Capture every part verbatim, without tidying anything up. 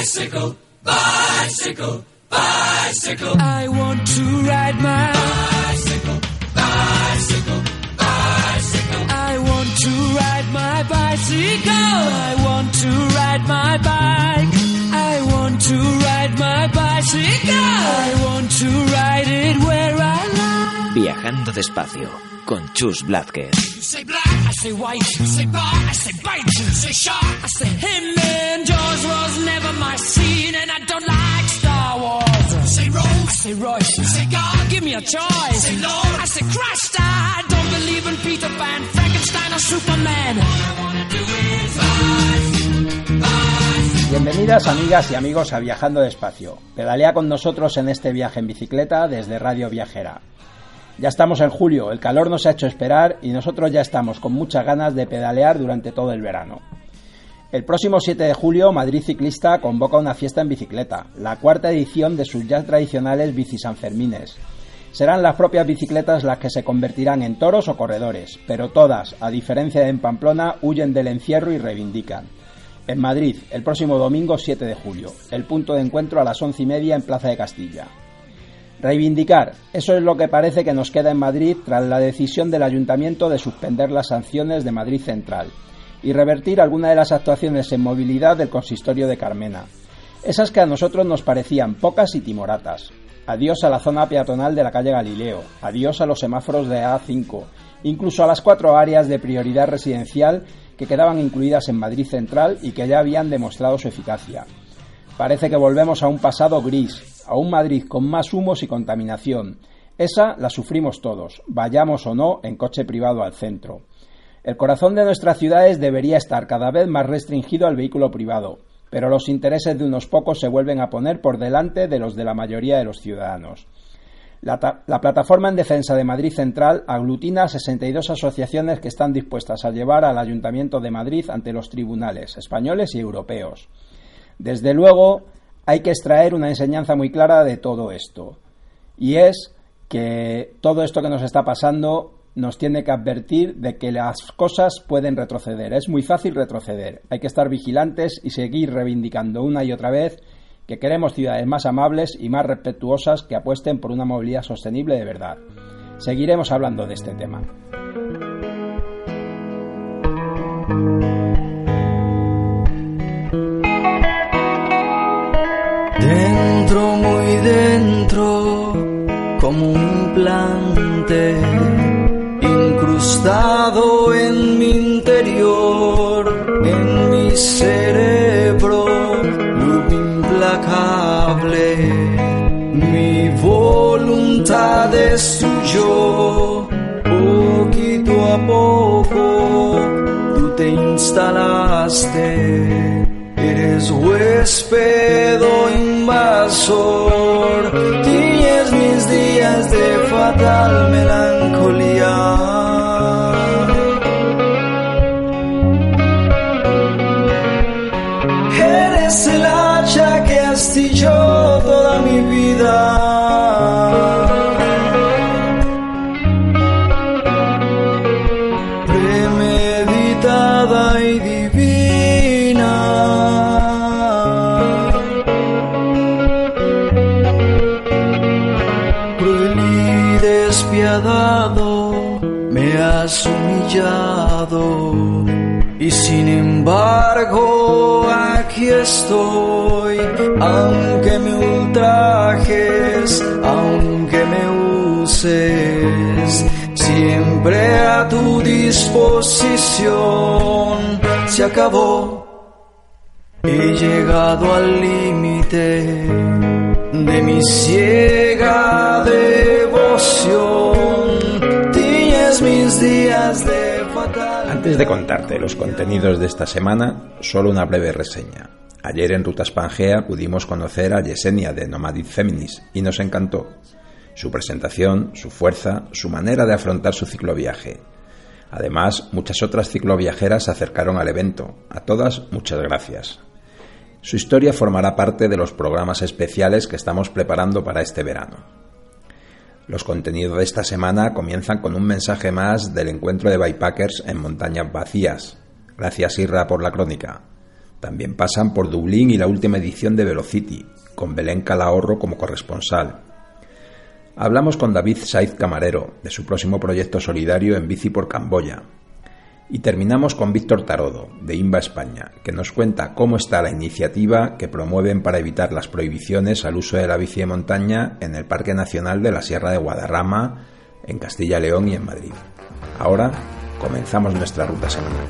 Bicycle, bicycle, bicycle. I want to ride my bicycle, bicycle, bicycle. I want to ride my bicycle. I want to ride my bike. I want to ride my bicycle. I want to ride it where I like. Viajando despacio con Chus Blázquez. You say black, I say white. You say bar, I say bite. You say shark, I say him. And Jaws was never my scene, and I don't like Star Wars. You say Rose, I say Royce. You say God, give me a choice. Say Lord, I say Christ. I don't believe in Peter Pan, Frankenstein or Superman. All I wanna do is bicycle, bicycle. Bienvenidas amigas y amigos a Viajando Despacio. Pedalea con nosotros en este viaje en bicicleta desde Radio Viajera. Ya estamos en julio, el calor nos ha hecho esperar y nosotros ya estamos con muchas ganas de pedalear durante todo el verano. El próximo siete de julio, Madrid Ciclista convoca una fiesta en bicicleta, la cuarta edición de sus ya tradicionales bicisanfermines. Serán las propias bicicletas las que se convertirán en toros o corredores, pero todas, a diferencia de en Pamplona, huyen del encierro y reivindican. En Madrid, el próximo domingo siete de julio, el punto de encuentro a las once y media en Plaza de Castilla. Reivindicar, eso es lo que parece que nos queda en Madrid tras la decisión del Ayuntamiento de suspender las sanciones de Madrid Central y revertir alguna de las actuaciones en movilidad del consistorio de Carmena. Esas que a nosotros nos parecían pocas y timoratas. Adiós a la zona peatonal de la calle Galileo, adiós a los semáforos de A cinco, incluso a las cuatro áreas de prioridad residencial que quedaban incluidas en Madrid Central y que ya habían demostrado su eficacia. Parece que volvemos a un pasado gris, a un Madrid con más humos y contaminación. Esa la sufrimos todos, vayamos o no en coche privado al centro. El corazón de nuestras ciudades debería estar cada vez más restringido al vehículo privado, pero los intereses de unos pocos se vuelven a poner por delante de los de la mayoría de los ciudadanos. La, ta- la Plataforma en Defensa de Madrid Central aglutina sesenta y dos asociaciones que están dispuestas a llevar al Ayuntamiento de Madrid ante los tribunales españoles y europeos. Desde luego, hay que extraer una enseñanza muy clara de todo esto, y es que todo esto que nos está pasando nos tiene que advertir de que las cosas pueden retroceder. Es muy fácil retroceder, hay que estar vigilantes y seguir reivindicando una y otra vez que queremos ciudades más amables y más respetuosas que apuesten por una movilidad sostenible de verdad. Seguiremos hablando de este tema. Dentro, muy dentro, como un implante, incrustado en mi interior, en mi cerebro, luz implacable, mi voluntad es tuyo, poquito a poco, tú te instalaste. Eres huésped o invasor, tiñes mis días de fatal melancolía. Eres el hacha que astilló toda mi vida. Premeditada y divina. Me has humillado y sin embargo aquí estoy, aunque me ultrajes, aunque me uses, siempre a tu disposición. Se acabó, he llegado al límite de mi ciega devoción. Mis días de fatal... Antes de contarte los contenidos de esta semana, solo una breve reseña. Ayer en Rutas Pangea pudimos conocer a Yesenia de Nomadic Feminist y nos encantó. Su presentación, su fuerza, su manera de afrontar su cicloviaje. Además, muchas otras cicloviajeras se acercaron al evento. A todas, muchas gracias. Su historia formará parte de los programas especiales que estamos preparando para este verano. Los contenidos de esta semana comienzan con un mensaje más del encuentro de bikepackers en Montañas Vacías. Gracias, Irra, por la crónica. También pasan por Dublín y la última edición de Velocity, con Belén Calahorro como corresponsal. Hablamos con David Saiz Camarero, de su próximo proyecto solidario En Bici por Camboya. Y terminamos con Víctor Tarodo, de INVA España, que nos cuenta cómo está la iniciativa que promueven para evitar las prohibiciones al uso de la bici de montaña en el Parque Nacional de la Sierra de Guadarrama, en Castilla y León y en Madrid. Ahora comenzamos nuestra ruta semanal.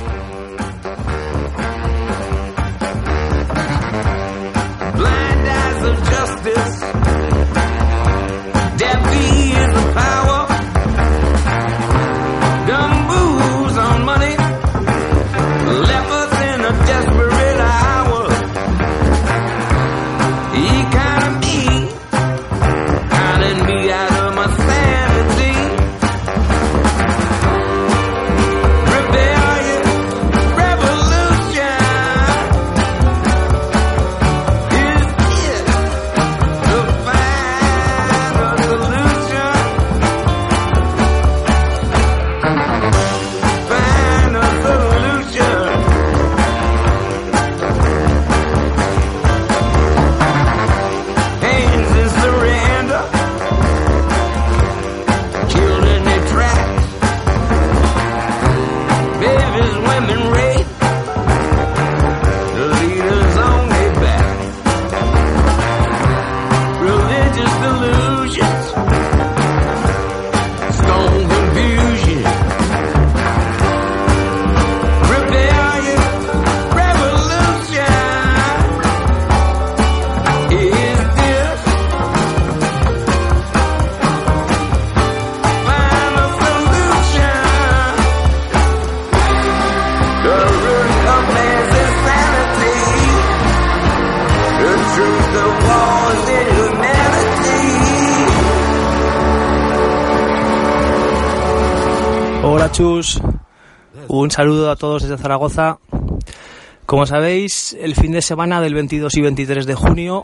Hola Chus, un saludo a todos desde Zaragoza. Como sabéis, el fin de semana del veintidós y veintitrés de junio,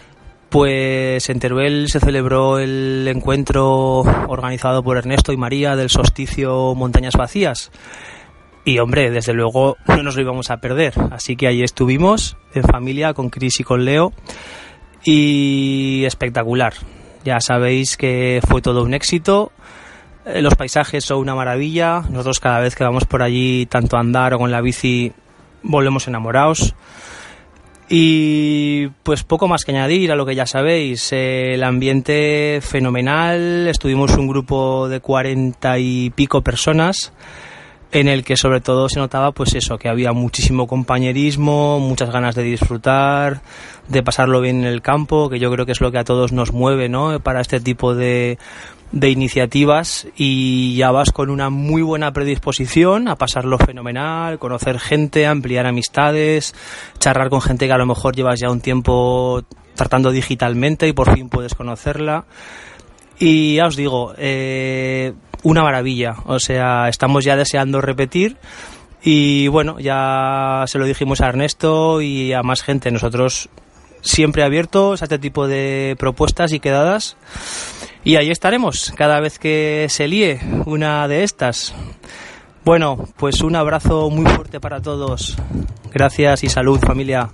pues en Teruel se celebró el encuentro organizado por Ernesto y María del solsticio Montañas Vacías. Y hombre, desde luego no nos lo íbamos a perder, así que ahí estuvimos en familia con Chris y con Leo y espectacular. Ya sabéis que fue todo un éxito. Los paisajes son una maravilla. Nosotros cada vez que vamos por allí, tanto a andar o con la bici, volvemos enamorados. Y pues poco más que añadir a lo que ya sabéis. El ambiente fenomenal. Estuvimos un grupo de cuarenta y pico personas, en el que sobre todo se notaba pues eso, que había muchísimo compañerismo, muchas ganas de disfrutar, de pasarlo bien en el campo, que yo creo que es lo que a todos nos mueve, ¿no?, para este tipo de de iniciativas. Y ya vas con una muy buena predisposición a pasarlo fenomenal, conocer gente, ampliar amistades, charlar con gente que a lo mejor llevas ya un tiempo tratando digitalmente y por fin puedes conocerla. Y ya os digo, eh, una maravilla, o sea, estamos ya deseando repetir. Y bueno, ya se lo dijimos a Ernesto y a más gente, nosotros siempre abiertos a este tipo de propuestas y quedadas. Y ahí estaremos cada vez que se líe una de estas. Bueno, pues un abrazo muy fuerte para todos. Gracias y salud, familia.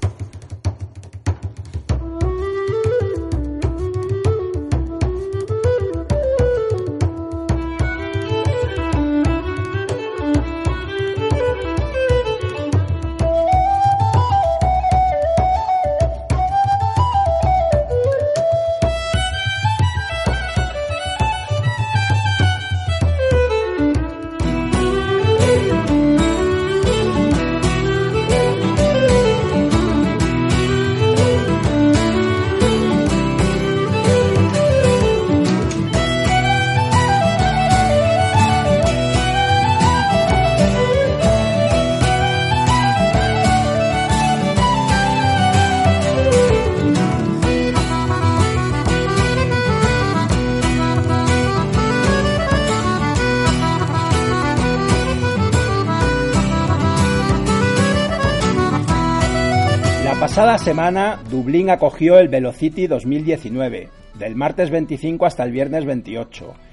Pasada semana, Dublín acogió el Velocity dos mil diecinueve, del martes veinticinco hasta el viernes veintiocho,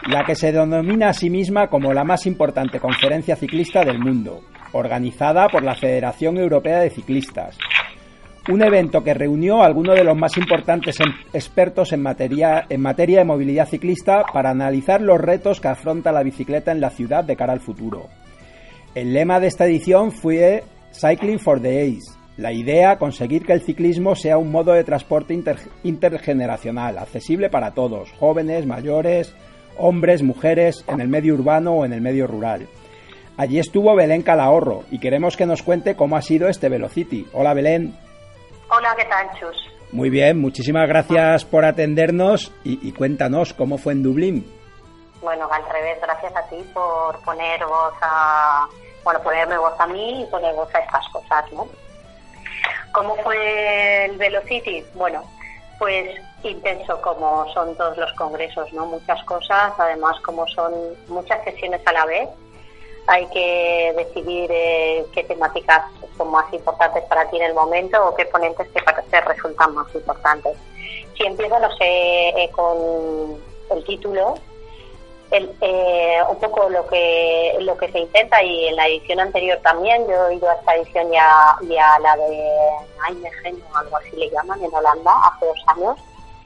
la que se denomina a sí misma como la más importante conferencia ciclista del mundo, organizada por la Federación Europea de Ciclistas. Un evento que reunió a algunos de los más importantes expertos en materia, en materia de movilidad ciclista para analizar los retos que afronta la bicicleta en la ciudad de cara al futuro. El lema de esta edición fue Cycling for the Ages. La idea, conseguir que el ciclismo sea un modo de transporte inter, intergeneracional, accesible para todos, jóvenes, mayores, hombres, mujeres, en el medio urbano o en el medio rural. Allí estuvo Belén Calahorro y queremos que nos cuente cómo ha sido este Velocity. Hola, Belén. Hola, ¿qué tal, Chus? Muy bien, muchísimas gracias por atendernos y, y cuéntanos cómo fue en Dublín. Bueno, al revés, gracias a ti por poner voz a... Bueno, ponerme voz a mí y poner voz a estas cosas, ¿no? ¿Cómo fue el Velocity? Bueno, pues intenso como son todos los congresos, ¿no? Muchas cosas, además como son muchas sesiones a la vez. Hay que decidir eh, qué temáticas son más importantes para ti en el momento o qué ponentes te, te resultan más importantes. Si empiezo, no sé, eh, con el título, el, eh, un poco lo que lo que se intenta, y en la edición anterior también, yo he ido a esta edición y a, y a la de Nijmegen o algo así le llaman, en Holanda, hace dos años,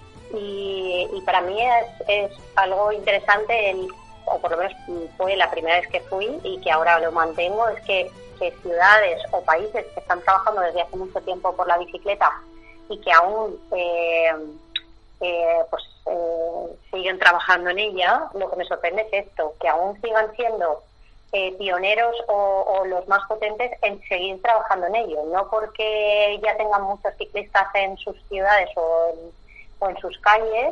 y, y para mí es, es algo interesante, el, o por lo menos fue la primera vez que fui y que ahora lo mantengo, es que, que ciudades o países que están trabajando desde hace mucho tiempo por la bicicleta y que aún eh, eh, pues eh, siguen trabajando en ella, lo que me sorprende es esto, que aún sigan siendo eh, pioneros o, o los más potentes en seguir trabajando en ello, no porque ya tengan muchos ciclistas en sus ciudades o en, o en sus calles,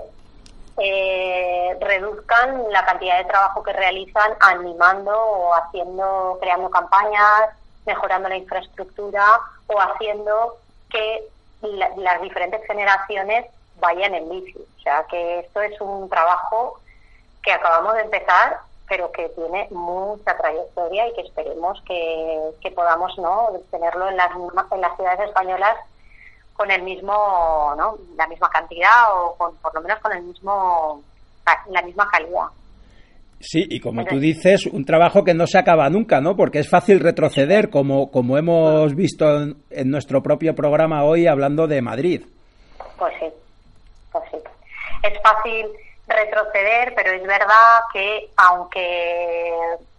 Eh, reduzcan la cantidad de trabajo que realizan animando o haciendo, creando campañas, mejorando la infraestructura o haciendo que la, las diferentes generaciones vayan en bici. O sea que esto es un trabajo que acabamos de empezar, pero que tiene mucha trayectoria y que esperemos que, que podamos, ¿no?, tenerlo en las, en las ciudades españolas con el mismo, ¿no?, la misma cantidad o con, por lo menos con el mismo, la misma calidad. Sí, y como tú dices, un trabajo que no se acaba nunca, ¿no? Porque es fácil retroceder, como como hemos visto en, en nuestro propio programa hoy hablando de Madrid. Pues sí, pues sí. Es fácil retroceder, pero es verdad que aunque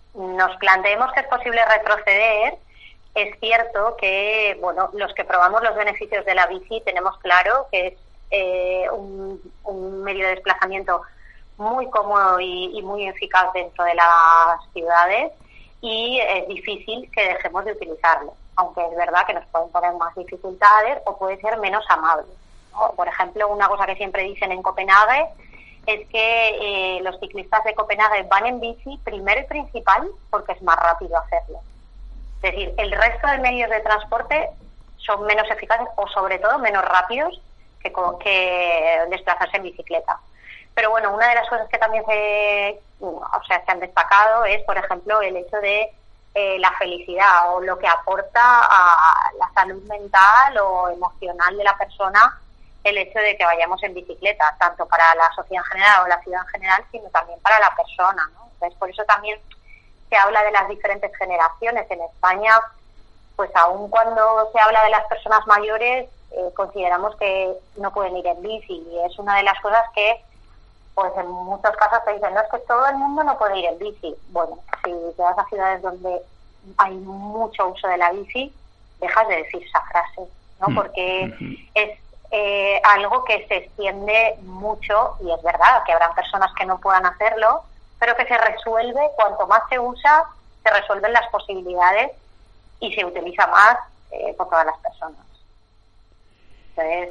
nos planteemos que es posible retroceder, es cierto que, bueno, los que probamos los beneficios de la bici tenemos claro que es eh, un, un medio de desplazamiento muy cómodo y, y muy eficaz dentro de las ciudades, y es difícil que dejemos de utilizarlo, aunque es verdad que nos pueden poner más dificultades o puede ser menos amable, ¿no? Por ejemplo, una cosa que siempre dicen en Copenhague es que eh, los ciclistas de Copenhague van en bici primero y principal porque es más rápido hacerlo. Es decir, el resto de medios de transporte son menos eficaces o sobre todo menos rápidos que, que desplazarse en bicicleta. Pero bueno, una de las cosas que también se, o sea, se han destacado es, por ejemplo, el hecho de eh, la felicidad o lo que aporta a la salud mental o emocional de la persona el hecho de que vayamos en bicicleta, tanto para la sociedad en general o la ciudad en general, sino también para la persona, ¿no? Entonces, por eso también se habla de las diferentes generaciones. En España, pues aun cuando se habla de las personas mayores, eh, consideramos que no pueden ir en bici, y es una de las cosas que, pues en muchos casos te dicen, no, es que todo el mundo no puede ir en bici. Bueno, si te vas a ciudades donde hay mucho uso de la bici, dejas de decir esa frase, ¿no? Porque mm-hmm. es eh, algo que se extiende mucho, y es verdad que habrán personas que no puedan hacerlo, pero que se resuelve, cuanto más se usa, se resuelven las posibilidades y se utiliza más eh, por todas las personas. Entonces,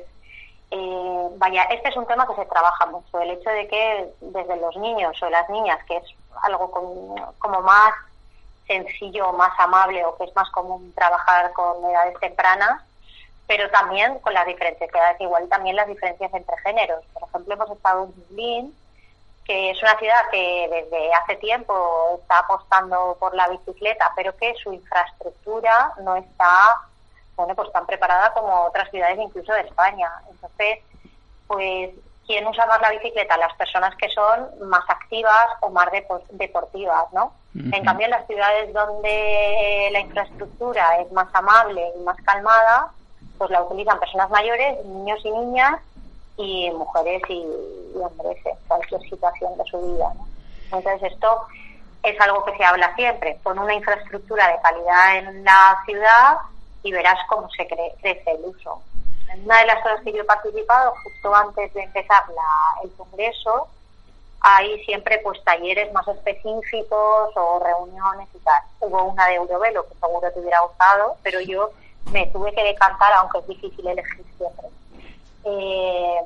eh, vaya, este es un tema que se trabaja mucho, el hecho de que desde los niños o las niñas, que es algo como, como más sencillo, más amable, o que es más común trabajar con edades tempranas, pero también con las diferentes edades, igual también las diferencias entre géneros. Por ejemplo, hemos estado en Dublín, que es una ciudad que desde hace tiempo está apostando por la bicicleta, pero que su infraestructura no está, bueno, pues tan preparada como otras ciudades incluso de España. Entonces, pues ¿quién usa más la bicicleta? Las personas que son más activas o más depo- deportivas, ¿no? Uh-huh. En cambio, en las ciudades donde la infraestructura es más amable y más calmada, pues la utilizan personas mayores, niños y niñas, y mujeres y, y hombres en cualquier situación de su vida, ¿no? Entonces esto es algo que se habla siempre, con una infraestructura de calidad en la ciudad y verás cómo se cre- crece el uso. En una de las cosas que yo he participado justo antes de empezar la, el congreso, hay siempre pues talleres más específicos o reuniones y tal. Hubo una de Eurovelo que seguro te hubiera gustado, pero yo me tuve que decantar, aunque es difícil elegir siempre. Eh,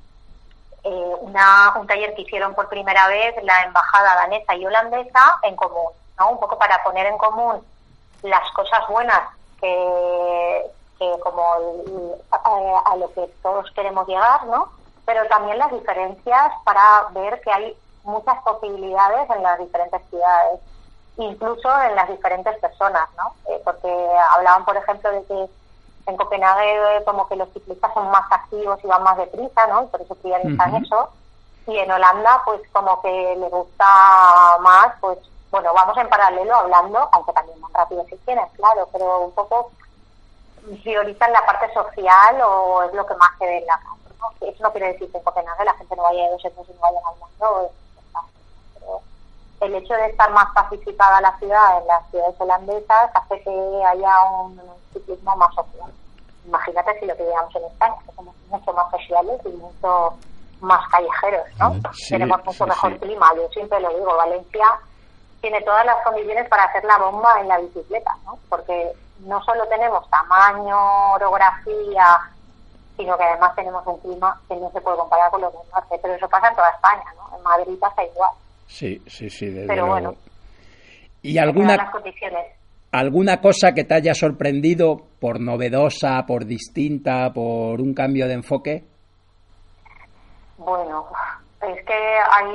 eh, una, un taller que hicieron por primera vez la embajada danesa y holandesa en común, ¿no? Un poco para poner en común las cosas buenas que, que como el, a, a lo que todos queremos llegar, ¿no? Pero también las diferencias para ver que hay muchas posibilidades en las diferentes ciudades, incluso en las diferentes personas, ¿no? Eh, porque hablaban, por ejemplo, de que en Copenhague eh, como que los ciclistas son más activos y van más deprisa, ¿no? Y por eso priorizan uh-huh. eso. Y en Holanda, pues como que les gusta más, pues bueno, vamos en paralelo hablando, aunque también más rápido si quieren, claro, pero un poco priorizan la parte social o es lo que más se ve en la calle, ¿no? Eso no quiere decir que en Copenhague la gente no vaya de dos en dos y no vaya al mundo, pero el hecho de estar más pacificada la ciudad en las ciudades holandesas hace que haya un ciclismo más social. Imagínate si lo que digamos en España, que somos mucho más sociales y mucho más callejeros, ¿no? Sí, tenemos mucho sí, mejor sí. clima, yo siempre lo digo, Valencia tiene todas las condiciones para hacer la bomba en la bicicleta, ¿no? Porque no solo tenemos tamaño, orografía, sino que además tenemos un clima que no se puede comparar con los del norte, pero eso pasa en toda España, ¿no? En Madrid pasa igual. Sí, sí, sí, desde pero luego. Bueno, ¿y alguna, alguna cosa que te haya sorprendido por novedosa, por distinta, por un cambio de enfoque? Bueno, es que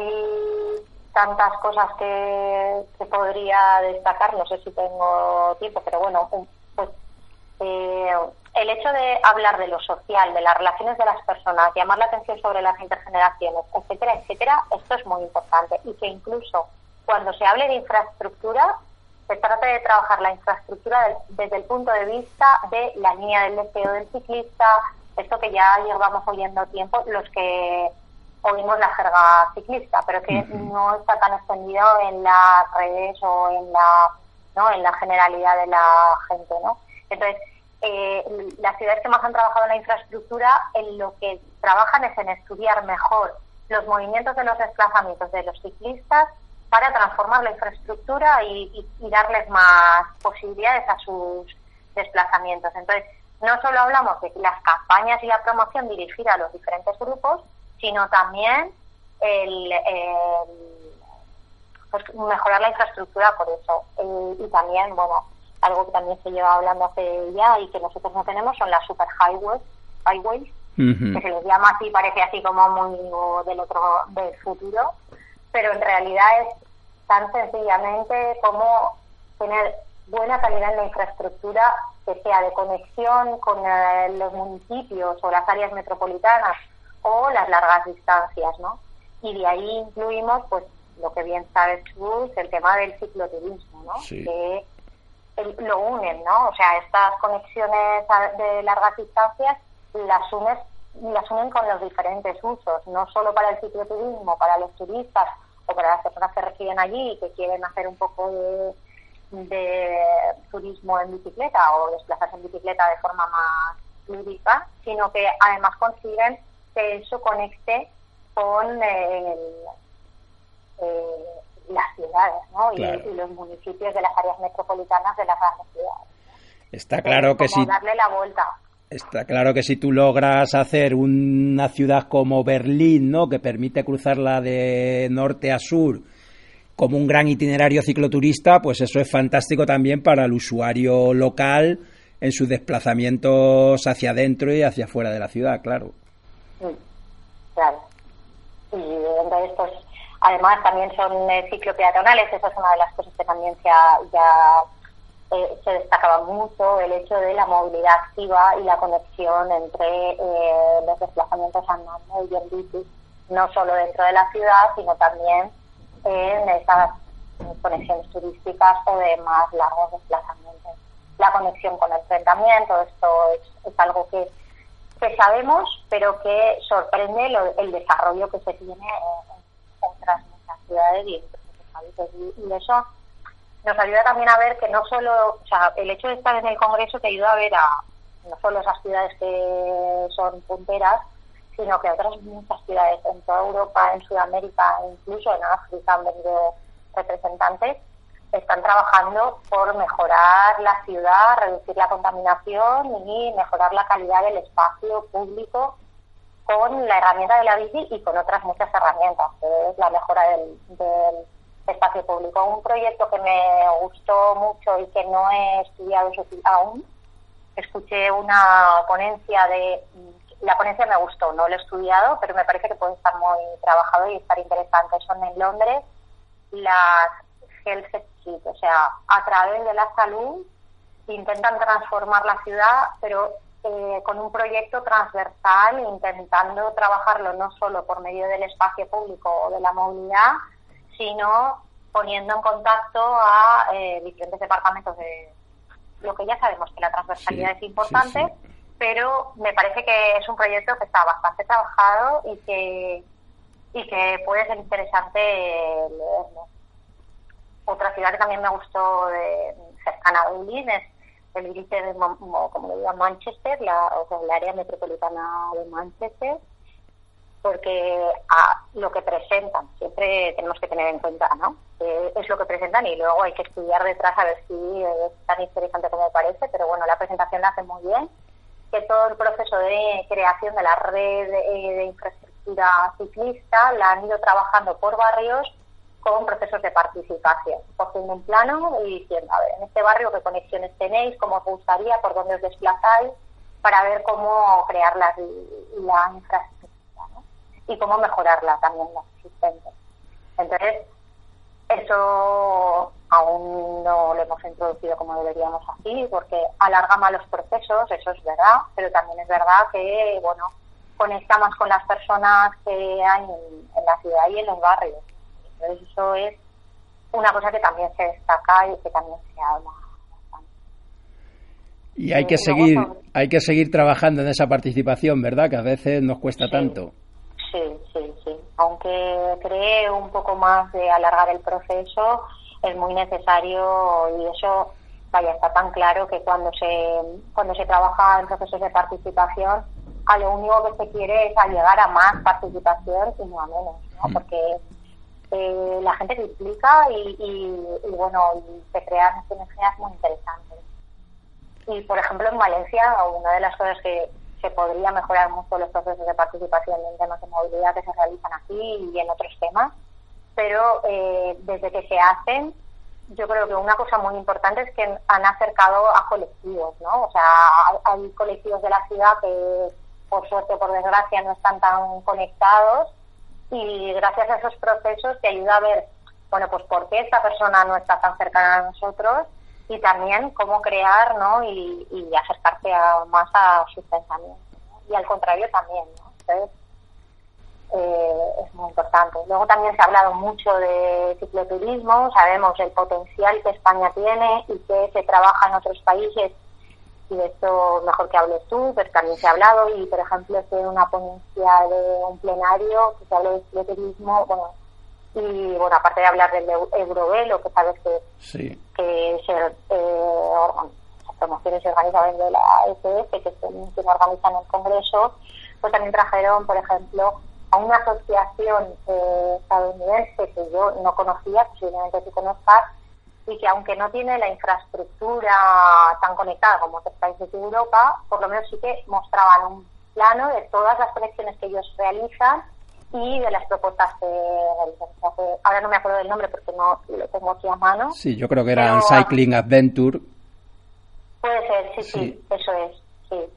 hay tantas cosas que, que podría destacar, no sé si tengo tiempo, pero bueno, pues eh, el hecho de hablar de lo social, de las relaciones de las personas, llamar la atención sobre las intergeneraciones, etcétera, etcétera, esto es muy importante y que incluso cuando se hable de infraestructura, se trata de trabajar la infraestructura del, desde el punto de vista de la línea del deseo del ciclista, esto que ya llevamos oyendo tiempo, los que oímos la jerga ciclista, pero que uh-huh. no está tan extendido en las redes o en la, ¿no? en la generalidad de la gente, ¿no? Entonces, eh, las ciudades que más han trabajado en la infraestructura, en lo que trabajan es en estudiar mejor los movimientos de los desplazamientos de los ciclistas para transformar la infraestructura y, y, y darles más posibilidades a sus desplazamientos. Entonces, no solo hablamos de las campañas y la promoción dirigida a los diferentes grupos, sino también el, el pues mejorar la infraestructura por eso. Y, y también, bueno, algo que también se lleva hablando hace ya y que nosotros no tenemos son las super highways, highways uh-huh. que se les llama así, parece así como muy del otro del futuro, pero en realidad es tan sencillamente como tener buena calidad en la infraestructura que sea de conexión con eh, los municipios o las áreas metropolitanas o las largas distancias, ¿no? Y de ahí incluimos, pues, lo que bien sabes tú, el tema del cicloturismo, ¿no? Sí. Que el, lo unen, ¿no? O sea, estas conexiones de largas distancias las unes, las unen con los diferentes usos, no solo para el cicloturismo, para los turistas o para las personas que residen allí y que quieren hacer un poco de, de turismo en bicicleta o desplazarse en bicicleta de forma más lúdica, sino que además consiguen que eso conecte con eh, eh, las ciudades, ¿no? Claro. y, y los municipios de las áreas metropolitanas de las grandes ciudades, ¿no? Está claro que sí. si darle la vuelta. Está claro que si tú logras hacer una ciudad como Berlín, ¿no? Que permite cruzarla de norte a sur como un gran itinerario cicloturista, pues eso es fantástico también para el usuario local en sus desplazamientos hacia adentro y hacia afuera de la ciudad, claro. Sí, claro. Y entonces, pues, además también son eh, ciclopeatonales, esa es una de las cosas que también se ha, ya eh, se destacaba mucho el hecho de la movilidad activa y la conexión entre eh, los desplazamientos andando y en bici, no solo dentro de la ciudad, sino también en esas conexiones turísticas o de más largos desplazamientos. La conexión con el tren también, todo esto es, es algo que, que sabemos, pero que sorprende lo, el desarrollo que se tiene en otras muchas ciudades y en otros países. Y, y eso nos ayuda también a ver que no solo, o sea, el hecho de estar en el Congreso te ayuda a ver a no solo esas ciudades que son punteras, sino que otras muchas ciudades en toda Europa, en Sudamérica, incluso en África han venido representantes, están trabajando por mejorar la ciudad, reducir la contaminación y mejorar la calidad del espacio público con la herramienta de la bici y con otras muchas herramientas, que es la mejora del, del espacio público. Un proyecto que me gustó mucho y que no he estudiado aún, escuché una ponencia de... La ponencia me gustó, no lo he estudiado, pero me parece que puede estar muy trabajado y estar interesante. Son en Londres las Health Street, o sea, a través de la salud intentan transformar la ciudad, pero eh, con un proyecto transversal, intentando trabajarlo no solo por medio del espacio público o de la movilidad, sino poniendo en contacto a eh, diferentes departamentos de lo que ya sabemos, que la transversalidad sí, es importante, sí, sí. Pero me parece que es un proyecto que está bastante trabajado y que y que puede ser interesante leerlo. Otra ciudad que también me gustó de, cercana a Dublín es el Greater, como le digo, Manchester, la, o sea, el área metropolitana de Manchester, porque a lo que presentan, siempre tenemos que tener en cuenta, ¿no? Eh, es lo que presentan y luego hay que estudiar detrás a ver si es tan interesante como parece, pero bueno, la presentación la hacen muy bien, que todo el proceso de creación de la red de, de infraestructura ciclista la han ido trabajando por barrios con procesos de participación, cogiendo un plano y diciendo, a ver, en este barrio qué conexiones tenéis, cómo os gustaría, por dónde os desplazáis, para ver cómo crear la, la infraestructura, ¿no? Y cómo mejorarla también, la existente. Entonces, eso aún no lo hemos introducido como deberíamos aquí, porque alarga más los procesos, eso es verdad, pero también es verdad que, bueno, conecta más con las personas que hay en, en la ciudad y en los barrios. Entonces eso es una cosa que también se destaca y que también se habla bastante. Y hay que eh, seguir, luego, hay que seguir trabajando en esa participación, ¿verdad? Que a veces nos cuesta sí, tanto. Sí, sí, sí. Aunque cree un poco más de alargar el proceso, es muy necesario y eso, vaya, está tan claro que cuando se cuando se trabaja en procesos de participación, a lo único que se quiere es a llegar a más participación y no a menos, ¿no? Mm. Porque eh, la gente se implica y, y, y bueno, y se crean sinergias muy interesantes. Y por ejemplo en Valencia, una de las cosas que se podría mejorar mucho los procesos de participación en temas de movilidad que se realizan aquí y en otros temas, pero eh, desde que se hacen, yo creo que una cosa muy importante es que han acercado a colectivos, ¿no? O sea, hay colectivos de la ciudad que por suerte o por desgracia no están tan conectados y gracias a esos procesos te ayuda a ver, bueno, pues por qué esta persona no está tan cercana a nosotros y también cómo crear, ¿no? Y, y acercarte a, más a sus pensamientos, ¿no? Y al contrario también, ¿no? Entonces, eh, es muy importante. Luego también se ha hablado mucho de cicloturismo, sabemos el potencial que España tiene y que se trabaja en otros países, y de esto mejor que hables tú, pero también se ha hablado, y por ejemplo es una ponencia de un plenario que se habla de cicloturismo, bueno, y bueno, aparte de hablar del Eurovelo, que sabes que, sí. que se, eh, las promociones se organizan de la A F F, que se, se organizan en el Congreso, pues también trajeron, por ejemplo, a una asociación eh, estadounidense que yo no conocía, posiblemente tú conozcas, y que aunque no tiene la infraestructura tan conectada como otros países de Europa, por lo menos sí que mostraban un plano de todas las conexiones que ellos realizan y de las propuestas que realizan. O sea, que ahora no me acuerdo del nombre porque no lo tengo aquí a mano. Sí, yo creo que era Cycling Adventure. Puede ser, sí, sí, sí, eso es, sí.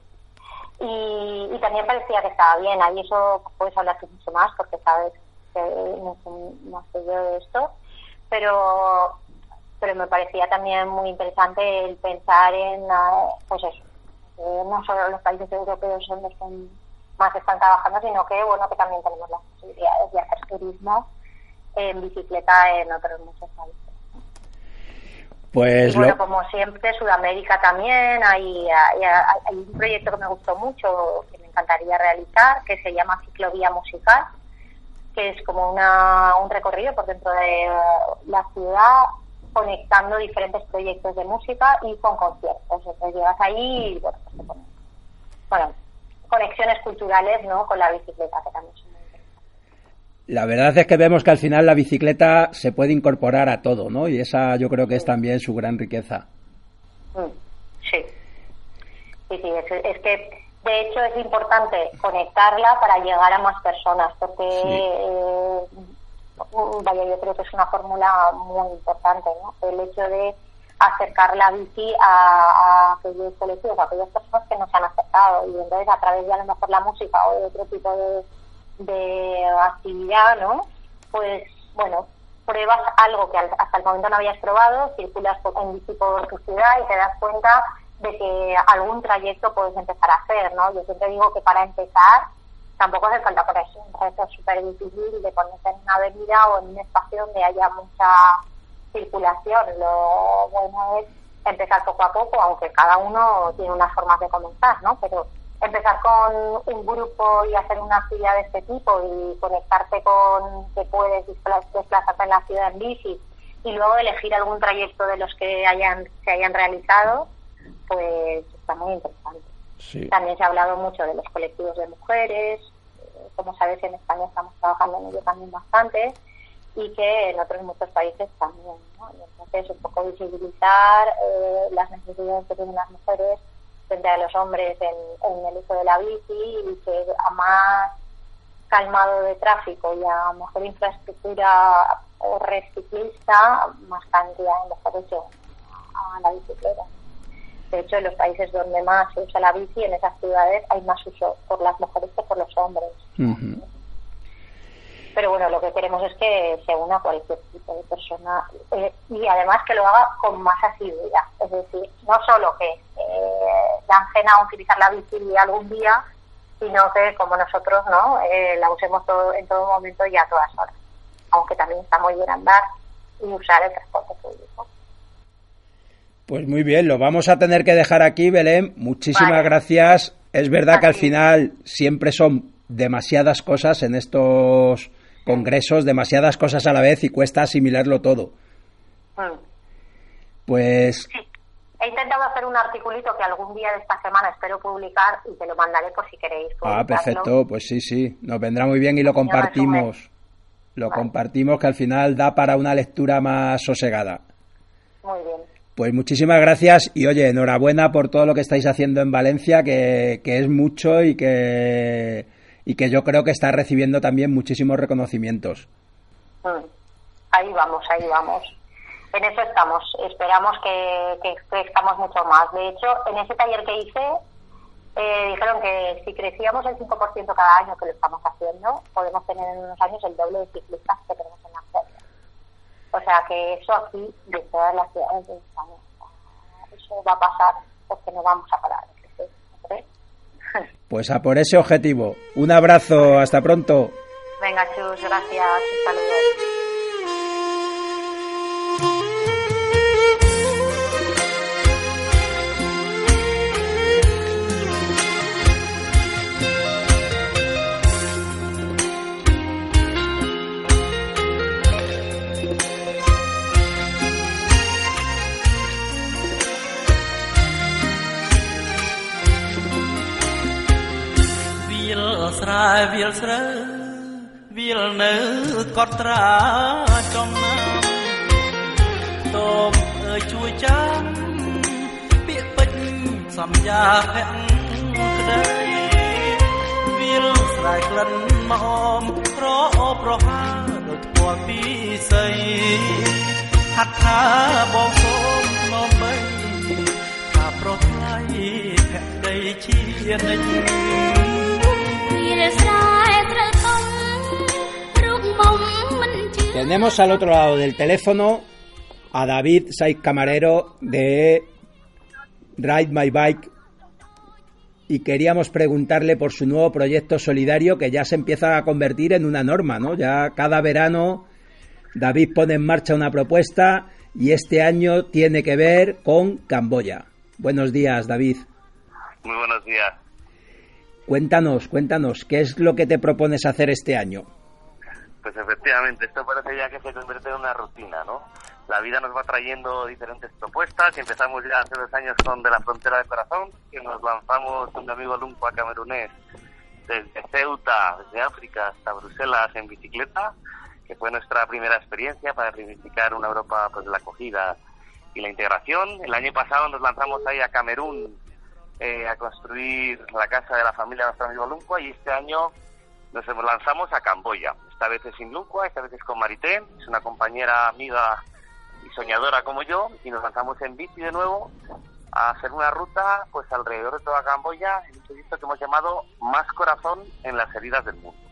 Y, y también parecía que estaba bien, ahí eso puedes hablar mucho más porque sabes que no sé más que yo de esto, pero pero me parecía también muy interesante el pensar en, pues eso, eh, no solo los países europeos son los que más están trabajando, sino que, bueno, que también tenemos las posibilidades de hacer turismo en bicicleta en otros muchos países. Pues y bueno, lo... como siempre, Sudamérica también, hay, hay, hay un proyecto que me gustó mucho, que me encantaría realizar, que se llama Ciclovía Musical, que es como una, un recorrido por dentro de la ciudad, conectando diferentes proyectos de música y con conciertos. Entonces llegas ahí y, bueno, pues te pones, bueno, conexiones culturales, ¿no?, con la bicicleta, que también son muy interesantes. La verdad es que vemos que al final la bicicleta se puede incorporar a todo, ¿no? Y esa yo creo que es también su gran riqueza. Sí, sí, sí, es, es que de hecho es importante conectarla para llegar a más personas, porque sí. eh, vaya, yo creo que es una fórmula muy importante, ¿no? El hecho de acercar la bici a, a aquellos colectivos, a aquellas personas que no se han acercado, y entonces a través de a lo mejor la música o de otro tipo de, de actividad, ¿no? Pues bueno, pruebas algo que hasta el momento no habías probado, circulas en bici por tu ciudad y te das cuenta de que algún trayecto puedes empezar a hacer, ¿no? Yo siempre digo que para empezar tampoco hace falta ponerse un reto súper difícil de ponerse en una avenida o en un espacio donde haya mucha circulación. Lo bueno es empezar poco a poco, aunque cada uno tiene unas formas de comenzar, ¿no? Pero empezar con un grupo y hacer una actividad de este tipo y conectarte con que puedes desplazarte en la ciudad en bici y luego elegir algún trayecto de los que hayan se hayan realizado, pues está muy interesante. Sí. También se ha hablado mucho de los colectivos de mujeres, como sabes en España estamos trabajando en ello también bastante, y que en otros muchos países también, ¿no? Y entonces un poco visibilizar eh, las necesidades que tienen las mujeres frente a los hombres en, en el uso de la bici, y que a más calmado de tráfico y a mejor infraestructura o red ciclista, más cantidad de mujeres llegan a la bicicleta. De hecho, en los países donde más se usa la bici, en esas ciudades, hay más uso por las mujeres que por los hombres. Uh-huh. Pero bueno, lo que queremos es que se una cualquier tipo de persona eh, y además que lo haga con más asiduidad. Es decir, no solo que eh, lancen a utilizar la bici algún día, sino que como nosotros, ¿no?, eh, la usemos todo, en todo momento y a todas horas. Aunque también está muy bien andar y usar el transporte público. Pues muy bien, lo vamos a tener que dejar aquí, Belén. Muchísimas vale. gracias. Es verdad Así. que al final siempre son demasiadas cosas en estos congresos, demasiadas cosas a la vez y cuesta asimilarlo todo. Mm. Pues... Sí. He intentado hacer un articulito que algún día de esta semana espero publicar y te lo mandaré por si queréis publicarlo. Ah, perfecto, pues sí, sí, nos vendrá muy bien y lo compartimos. Lo vale. compartimos, que al final da para una lectura más sosegada. Muy bien. Pues muchísimas gracias y oye, enhorabuena por todo lo que estáis haciendo en Valencia, que, que es mucho y que y que yo creo que está recibiendo también muchísimos reconocimientos. Mm. Ahí vamos, ahí vamos. En eso estamos. Esperamos que, que crezcamos mucho más. De hecho, en ese taller que hice, eh, dijeron que si crecíamos el cinco por ciento cada año, que lo estamos haciendo, podemos tener en unos años el doble de ciclistas que tenemos en la feria. O sea que eso aquí, de todas las ciudades de España, eso va a pasar porque no vamos a parar de crecer, ¿no crees? Pues a por ese objetivo. Un abrazo, hasta pronto. Venga, Chus, gracias. Un saludo. វាលស្រើវាលនៅកត់ត្រាចំណាំតបអើយជួយចាំពាក្យពេចន៍សន្យាភក្តីវាលស្រែក្លិនមកអមប្រអប្រហាដូចពណ៌ពីសីហាត់ថាបងសូមមកបីថាប្រថ្លៃភក្តីជានិច្ច Tenemos al otro lado del teléfono a David Saiz Camarero de Ride My Bike y queríamos preguntarle por su nuevo proyecto solidario que ya se empieza a convertir en una norma, ¿no? Ya cada verano David pone en marcha una propuesta y este año tiene que ver con Camboya. Buenos días, David. Muy buenos días. Cuéntanos, cuéntanos, ¿qué es lo que te propones hacer este año? Pues efectivamente, esto parece ya que se convierte en una rutina, ¿no? La vida nos va trayendo diferentes propuestas y empezamos ya hace dos años con De la Frontera del Corazón, que nos lanzamos con mi amigo Lumpua camerunés desde Ceuta, desde África hasta Bruselas en bicicleta, que fue nuestra primera experiencia para reivindicar una Europa pues de la acogida y la integración. El año pasado nos lanzamos ahí a Camerún eh, a construir la casa de la familia de nuestro amigo Lumpua y este año nos lanzamos a Camboya. Esta vez es sin Lumpua, esta vez es con Marité, es una compañera, amiga y soñadora como yo, y nos lanzamos en bici de nuevo a hacer una ruta pues alrededor de toda Camboya en un proyecto que hemos llamado Más Corazón en las heridas del mundo.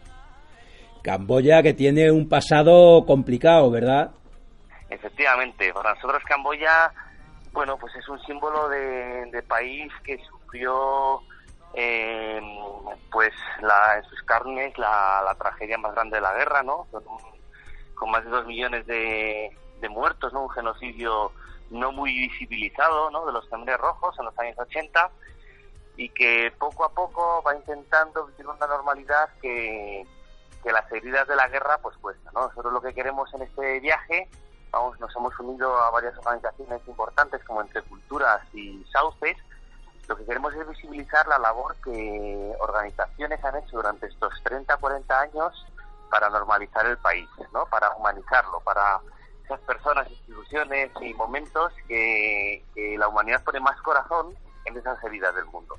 Camboya que tiene un pasado complicado, ¿verdad? Efectivamente, para nosotros Camboya, bueno, pues es un símbolo de, de país que sufrió eh, pues la, en sus carnes la, la tragedia más grande de la guerra, ¿no? Con, un, con más de dos millones de de muertos, ¿no? Un genocidio no muy visibilizado, ¿no? De los Khmeres Rojos en los años ochenta y que poco a poco va intentando vivir una normalidad que, que las heridas de la guerra pues cuesta, ¿no? Nosotros lo que queremos en este viaje, vamos, nos hemos unido a varias organizaciones importantes como Entre Culturas y Sauces. Lo que queremos es visibilizar la labor que organizaciones han hecho durante estos treinta, cuarenta años para normalizar el país, ¿no? Para humanizarlo, para esas personas, instituciones y momentos que, que la humanidad pone más corazón en esas heridas del mundo.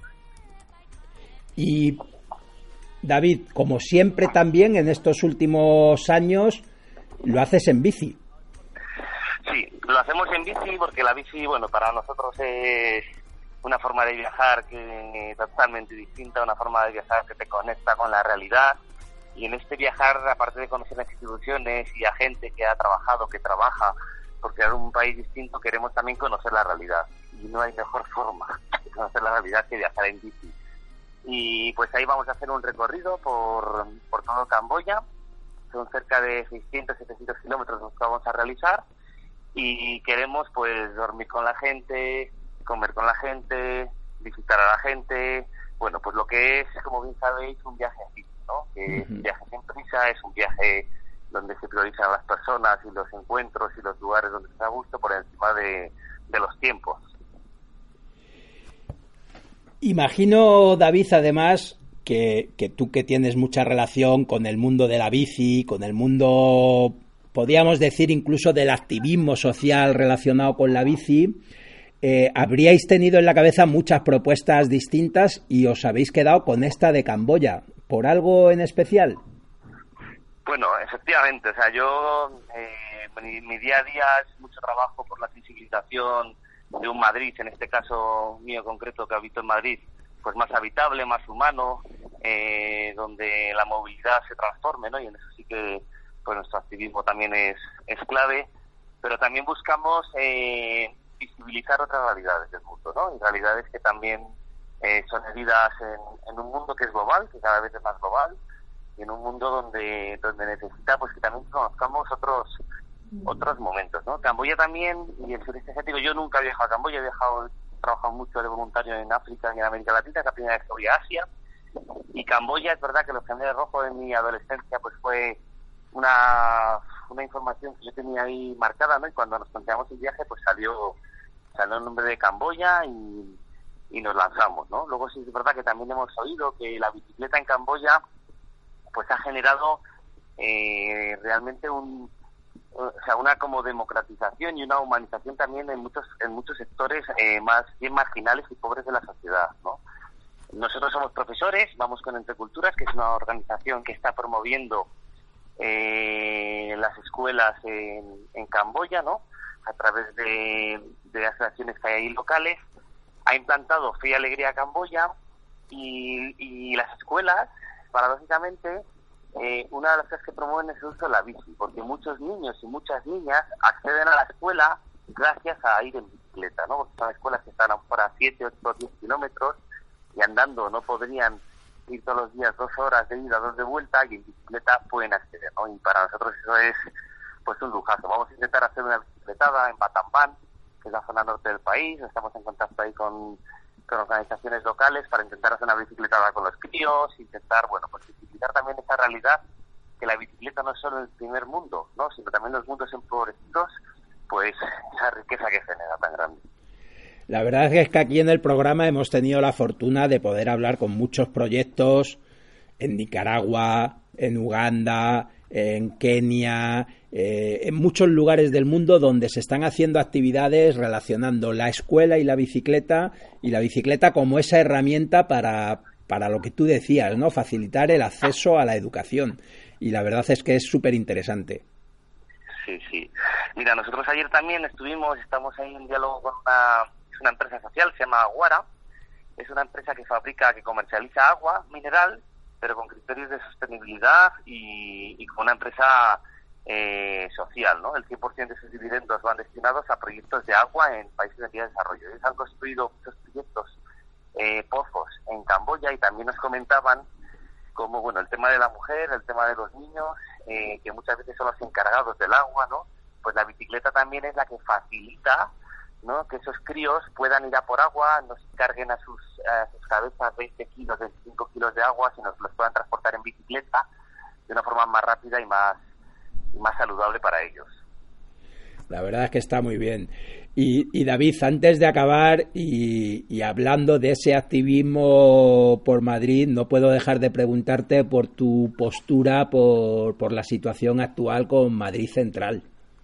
Y David, como siempre también en estos últimos años lo haces en bici. Sí, lo hacemos en bici porque la bici, bueno, para nosotros es una forma de viajar que totalmente distinta, una forma de viajar que te conecta con la realidad. Y en este viajar, aparte de conocer las instituciones y a gente que ha trabajado, que trabaja por crear un país distinto, queremos también conocer la realidad. Y no hay mejor forma de conocer la realidad que viajar en bici. Y pues ahí vamos a hacer un recorrido por, por todo Camboya. Son cerca de seiscientos, setecientos kilómetros los que vamos a realizar. Y queremos pues dormir con la gente, comer con la gente, visitar a la gente. Bueno, pues lo que es, como bien sabéis, un viaje en bici, ¿no? Que es un viaje sin prisa, es un viaje donde se priorizan las personas y los encuentros y los lugares donde se da gusto por encima de, de los tiempos. Imagino, David, además, que, que tú que tienes mucha relación con el mundo de la bici, con el mundo, podríamos decir, incluso del activismo social relacionado con la bici, eh, habríais tenido en la cabeza muchas propuestas distintas y os habéis quedado con esta de Camboya. ¿Por algo en especial? Bueno, efectivamente, o sea, yo, eh, mi, mi día a día es mucho trabajo por la sensibilización de un Madrid, en este caso mío concreto que habito en Madrid, pues más habitable, más humano, eh, donde la movilidad se transforme, ¿no? Y en eso sí que pues nuestro activismo también es, es clave, pero también buscamos eh, visibilizar otras realidades del mundo, ¿no? Y realidades que también Eh, son heridas en, en un mundo que es global, que cada vez es más global, y en un mundo donde donde necesita pues que también conozcamos otros otros momentos, ¿no? Camboya también, y el sureste asiático, yo nunca he viajado a Camboya, he viajado, he trabajado mucho de voluntario en África y en América Latina, que la primera vez que voy a Asia, y Camboya, es verdad que los Khmeres Rojos en mi adolescencia pues fue una una información que yo tenía ahí marcada, ¿no? Y cuando nos planteamos el viaje pues salió salió el nombre de Camboya y y nos lanzamos, ¿no? Luego sí es verdad que también hemos oído que la bicicleta en Camboya pues ha generado eh, realmente un o sea una como democratización y una humanización también en muchos en muchos sectores eh, más bien marginales y pobres de la sociedad, ¿no? Nosotros somos profesores, vamos con Entre Culturas, que es una organización que está promoviendo eh, las escuelas en, en Camboya, ¿no? A través de, de las acciones que hay ahí locales. Ha implantado Fe y Alegría Camboya y, y las escuelas, paradójicamente, eh, una de las cosas que promueven es el uso de la bici, porque muchos niños y muchas niñas acceden a la escuela gracias a ir en bicicleta, ¿no? Porque son escuelas que están a siete, ocho, diez kilómetros y andando no podrían ir todos los días dos horas de ida, dos de vuelta, y en bicicleta pueden acceder, ¿no? Y para nosotros eso es pues un lujazo. Vamos a intentar hacer una bicicletada en Batambán, que es la zona norte del país. Estamos en contacto ahí con, con organizaciones locales para intentar hacer una bicicletada con los críos, intentar, bueno, pues visibilizar también esa realidad, que la bicicleta no es solo el primer mundo, ¿no? Sino también los mundos empobrecidos, pues esa riqueza que genera tan grande. La verdad es que aquí en el programa hemos tenido la fortuna de poder hablar con muchos proyectos en Nicaragua, en Uganda, en Kenia, eh, en muchos lugares del mundo donde se están haciendo actividades relacionando la escuela y la bicicleta, y la bicicleta como esa herramienta para, para lo que tú decías, ¿no? Facilitar el acceso a la educación. Y la verdad es que es súper interesante. Sí, sí. Mira, nosotros ayer también estuvimos, estamos ahí en diálogo con una... una empresa social, se llama Aguara. Es una empresa que fabrica, que comercializa agua mineral, pero con criterios de sostenibilidad y, y con una empresa eh, social, ¿no? El cien por ciento de sus dividendos van destinados a proyectos de agua en países en vía de desarrollo. Ellos han construido muchos proyectos, eh, pozos en Camboya, y también nos comentaban como, bueno, el tema de la mujer, el tema de los niños, eh, que muchas veces son los encargados del agua, ¿no? Pues la bicicleta también es la que facilita, ¿no? Que esos críos puedan ir a por agua, no se carguen a sus, a sus cabezas veinte kilos, veinticinco kilos de agua, sino que los puedan transportar en bicicleta de una forma más rápida y más, y más saludable para ellos. La verdad es que está muy bien. Y, y David, antes de acabar y, y hablando de ese activismo por Madrid, no puedo dejar de preguntarte por tu postura por, por la situación actual con Madrid Central.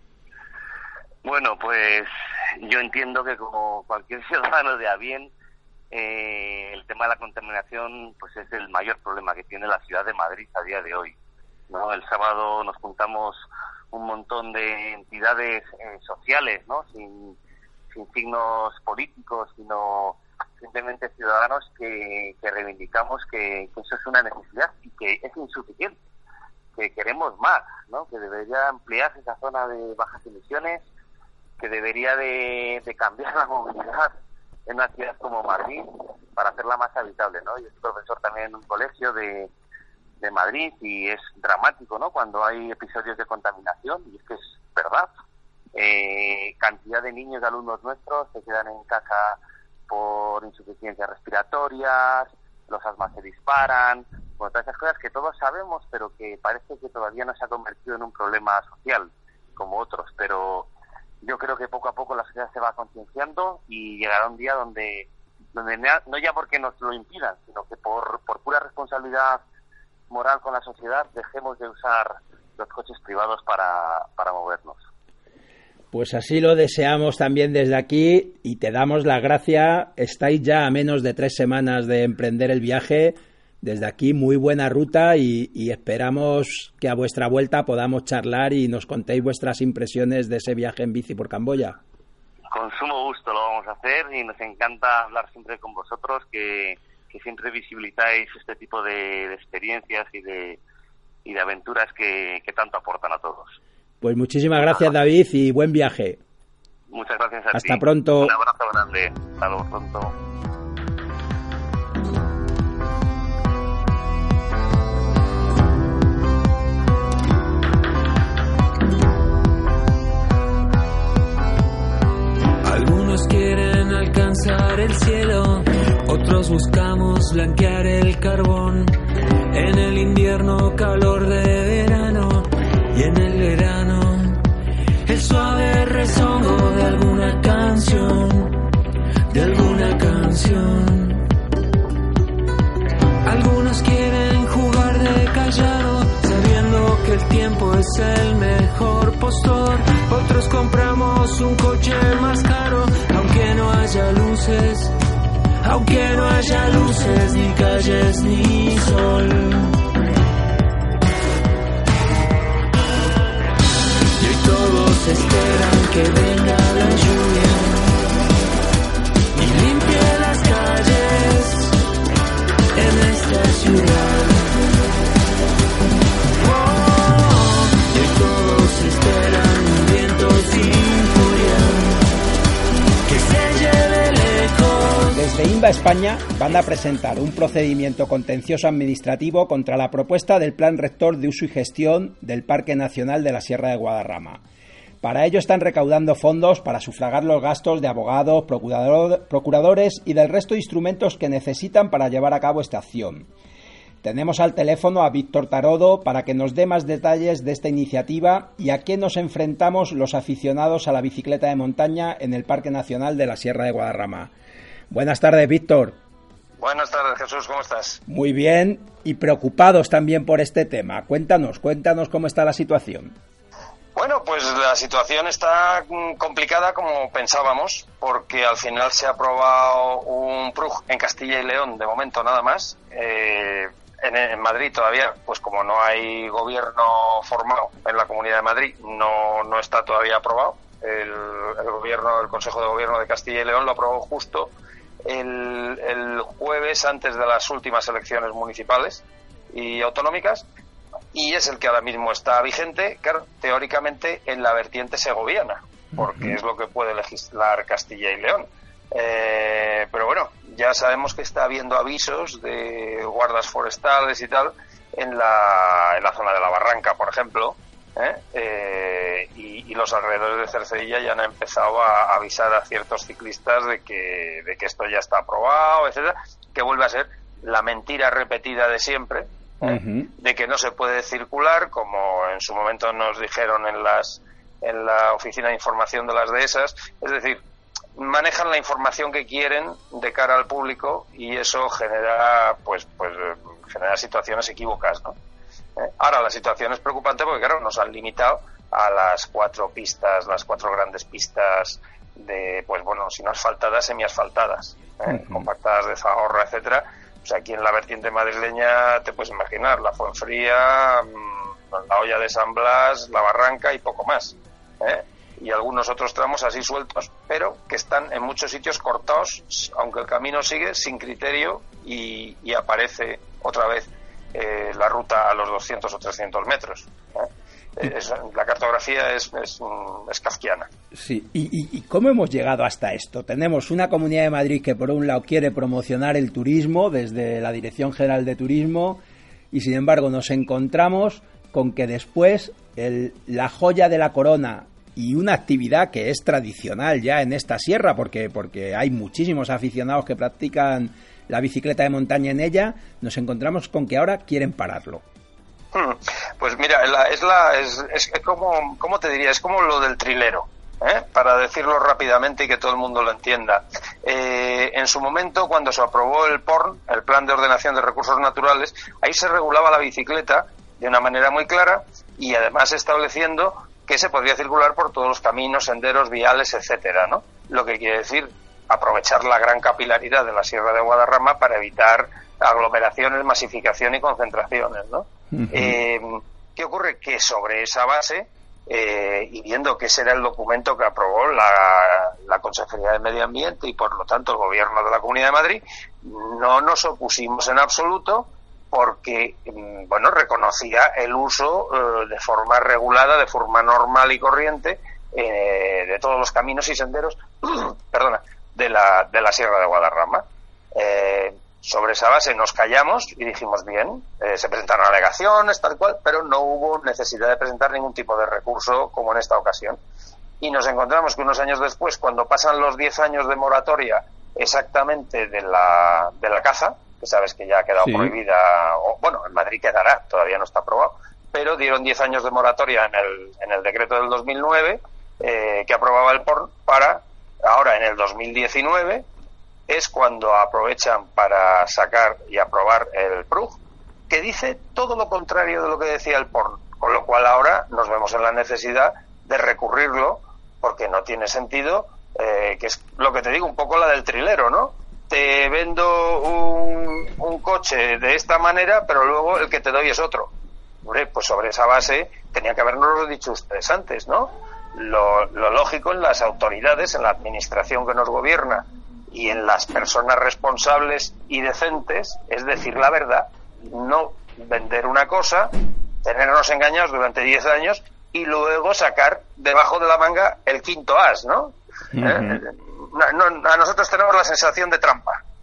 Bueno, pues yo entiendo que como cualquier ciudadano de a bien, eh, el tema de la contaminación pues es el mayor problema que tiene la ciudad de Madrid a día de hoy, ¿no? El sábado nos juntamos un montón de entidades eh, sociales, ¿no? Sin, sin signos políticos, sino simplemente ciudadanos que, que reivindicamos que, que eso es una necesidad y que es insuficiente, que queremos más, ¿no? Que debería ampliarse esa zona de bajas emisiones, que debería de, de cambiar la movilidad en una ciudad como Madrid para hacerla más habitable, ¿no? Yo soy profesor también en un colegio de, de Madrid y es dramático, ¿no? Cuando hay episodios de contaminación, y es que es verdad. Eh, cantidad de niños, de alumnos nuestros, se quedan en casa por insuficiencias respiratorias, los asmas se disparan, bueno, todas esas cosas que todos sabemos, pero que parece que todavía no se ha convertido en un problema social como otros, pero yo creo que poco a poco la sociedad se va concienciando y llegará un día donde, donde no ya porque nos lo impidan, sino que por, por pura responsabilidad moral con la sociedad dejemos de usar los coches privados para, para movernos. Pues así lo deseamos también desde aquí y te damos la gracia. Estáis ya a menos de tres semanas de emprender el viaje. Desde aquí muy buena ruta y, y esperamos que a vuestra vuelta podamos charlar y nos contéis vuestras impresiones de ese viaje en bici por Camboya. Con sumo gusto lo vamos a hacer y nos encanta hablar siempre con vosotros, que, que siempre visibilizáis este tipo de, de experiencias y de, y de aventuras que, que tanto aportan a todos. Pues muchísimas gracias, David, y buen viaje. Muchas gracias a ti. Hasta pronto. Un abrazo grande. Hasta luego pronto. Algunos quieren alcanzar el cielo, otros buscamos blanquear el carbón. En el invierno calor de verano y en el verano el suave rezongo de alguna canción, de alguna canción. Algunos quieren jugar de callado, sabiendo que el tiempo es el mejor postor. Otros compramos un coche más caro, aunque no haya luces, aunque no haya luces, ni calles, ni sol. Y hoy todos esperan que venga la lluvia y limpie las calles en esta ciudad. España van a presentar un procedimiento contencioso administrativo contra la propuesta del Plan Rector de Uso y Gestión del Parque Nacional de la Sierra de Guadarrama. Para ello están recaudando fondos para sufragar los gastos de abogados, procurador, procuradores y del resto de instrumentos que necesitan para llevar a cabo esta acción. Tenemos al teléfono a Víctor Tarodo para que nos dé más detalles de esta iniciativa y a qué nos enfrentamos los aficionados a la bicicleta de montaña en el Parque Nacional de la Sierra de Guadarrama. Buenas tardes, Víctor. Buenas tardes, Jesús, ¿cómo estás? Muy bien, y preocupados también por este tema. Cuéntanos, cuéntanos cómo está la situación. Bueno, pues la situación está complicada como pensábamos, porque al final se ha aprobado un P R U G en Castilla y León, de momento nada más. Eh, en, en Madrid todavía, pues como no hay gobierno formado en la Comunidad de Madrid, no, no está todavía aprobado. El, el gobierno, el Consejo de Gobierno de Castilla y León lo aprobó justo el, el jueves antes de las últimas elecciones municipales y autonómicas, y es el que ahora mismo está vigente, claro, teóricamente en la vertiente segoviana, porque uh-huh. es lo que puede legislar Castilla y León. Eh, pero bueno, ya sabemos que está habiendo avisos de guardas forestales y tal en la, en la zona de la Barranca, por ejemplo, ¿eh? Eh, y, y los alrededores de Cercedilla ya han empezado a avisar a ciertos ciclistas de que, de que esto ya está aprobado, etcétera, que vuelve a ser la mentira repetida de siempre, ¿eh? Uh-huh. de que no se puede circular, como en su momento nos dijeron en las en la Oficina de Información de las Dehesas. Es decir, manejan la información que quieren de cara al público y eso genera pues pues genera situaciones equívocas, ¿no? ¿Eh? Ahora la situación es preocupante porque claro, nos han limitado a las cuatro pistas, las cuatro grandes pistas de, pues bueno, si no asfaltadas, semiasfaltadas, ¿eh? Uh-huh. compactadas de Zahorra, etcétera. Pues aquí en la vertiente madrileña te puedes imaginar la Fuenfría, la Hoya de San Blas, la Barranca y poco más, ¿eh? Y algunos otros tramos así sueltos, pero que están en muchos sitios cortados, aunque el camino sigue sin criterio y, y aparece otra vez eh, la ruta a los doscientos o trescientos metros, ¿eh? Es, la cartografía es, es, es kafkiana. Sí, ¿Y, y, ¿y cómo hemos llegado hasta esto? Tenemos una Comunidad de Madrid que por un lado quiere promocionar el turismo desde la Dirección General de Turismo y sin embargo nos encontramos con que después el, la joya de la corona y una actividad que es tradicional ya en esta sierra, porque, porque hay muchísimos aficionados que practican la bicicleta de montaña en ella, nos encontramos con que ahora quieren pararlo. Pues mira, es, la, es, es como, ¿cómo te diría? Es como lo del trilero, ¿eh? Para decirlo rápidamente y que todo el mundo lo entienda. Eh, en su momento, cuando se aprobó el P O R N, el Plan de Ordenación de Recursos Naturales, ahí se regulaba la bicicleta de una manera muy clara y además estableciendo que se podría circular por todos los caminos, senderos, viales, etcétera, ¿no? Lo que quiere decir aprovechar la gran capilaridad de la Sierra de Guadarrama para evitar aglomeraciones, masificación y concentraciones, ¿no? Uh-huh. Eh, ¿Qué ocurre? Que sobre esa base, eh, y viendo que ese era el documento que aprobó la, la Consejería de Medio Ambiente y por lo tanto el Gobierno de la Comunidad de Madrid, no nos opusimos en absoluto porque, bueno, reconocía el uso eh, de forma regulada, de forma normal y corriente eh, de todos los caminos y senderos, perdona, de la, de la Sierra de Guadarrama. Eh, Sobre esa base nos callamos y dijimos bien, eh, se presentaron alegaciones, tal cual, pero no hubo necesidad de presentar ningún tipo de recurso como en esta ocasión. Y nos encontramos que unos años después, cuando pasan los diez años de moratoria exactamente de la, de la caza, que sabes que ya ha quedado sí. prohibida, o bueno, en Madrid quedará, todavía no está aprobado, pero dieron diez años de moratoria en el, en el decreto del dos mil nueve, eh, que aprobaba el P O R N, para ahora en el dos mil diecinueve, es cuando aprovechan para sacar y aprobar el P R U G, que dice todo lo contrario de lo que decía el P O R N, con lo cual ahora nos vemos en la necesidad de recurrirlo, porque no tiene sentido, eh, que es lo que te digo, un poco la del trilero, ¿no? Te vendo un, un coche de esta manera, pero luego el que te doy es otro. Hombre, pues sobre esa base tenía que habernoslo dicho ustedes antes, ¿no? Lo, lo lógico en las autoridades, en la administración que nos gobierna, y en las personas responsables y decentes es decir la verdad, no vender una cosa, tenernos engañados durante diez años y luego sacar debajo de la manga el quinto as, ¿no? Uh-huh. ¿Eh? No, no, a nosotros tenemos la sensación de trampa,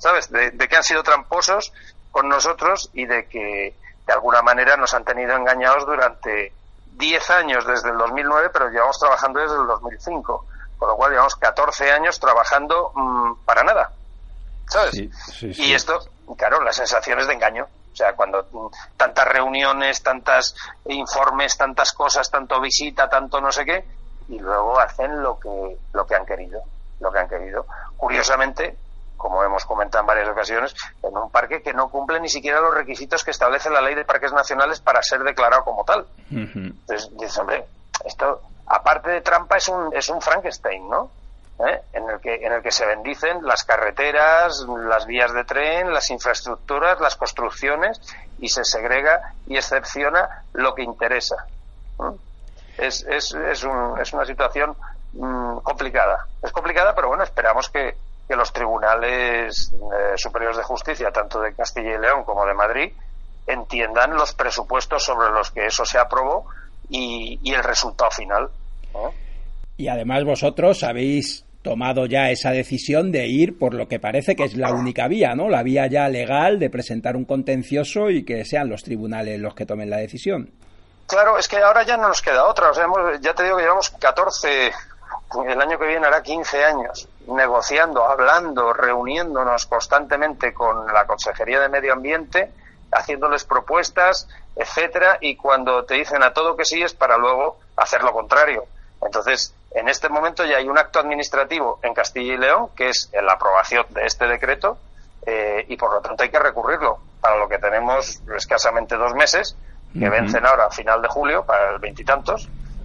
¿sabes? De, de que han sido tramposos con nosotros y de que de alguna manera nos han tenido engañados durante diez años desde el dos mil nueve, pero llevamos trabajando desde el dos mil cinco, con lo cual llevamos catorce años trabajando mmm, para nada, ¿sabes? Sí, sí, sí. Y esto, claro, las sensaciones de engaño. O sea, cuando mmm, tantas reuniones, tantas informes, tantas cosas, tanto visita, tanto no sé qué, y luego hacen lo que lo que han querido, lo que han querido. Curiosamente, como hemos comentado en varias ocasiones, en un parque que no cumple ni siquiera los requisitos que establece la Ley de Parques Nacionales para ser declarado como tal. Uh-huh. Entonces, dices, hombre, esto, aparte de trampa, es un es un Frankenstein, ¿no? ¿Eh? En el que en el que se bendicen las carreteras, las vías de tren, las infraestructuras, las construcciones, y se segrega y excepciona lo que interesa. ¿Eh? Es es es, un, es una situación mmm, complicada. Es complicada, pero bueno, esperamos que que los tribunales eh, superiores de justicia, tanto de Castilla y León como de Madrid, entiendan los presupuestos sobre los que eso se aprobó y, y el resultado final, ¿no? Y además vosotros habéis tomado ya esa decisión de ir por lo que parece que es la única vía, ¿no? La vía ya legal de presentar un contencioso y que sean los tribunales los que tomen la decisión. Claro, es que ahora ya no nos queda otra. O sea, hemos, ya te digo que llevamos catorce, el año que viene hará quince años negociando, hablando, reuniéndonos constantemente con la Consejería de Medio Ambiente, haciéndoles propuestas, etcétera, y cuando te dicen a todo que sí es para luego hacer lo contrario. Entonces, en este momento ya hay un acto administrativo en Castilla y León, que es la aprobación de este decreto, eh, y por lo tanto hay que recurrirlo, para lo que tenemos escasamente dos meses, que uh-huh. vencen ahora a final de julio, para el veintitantos,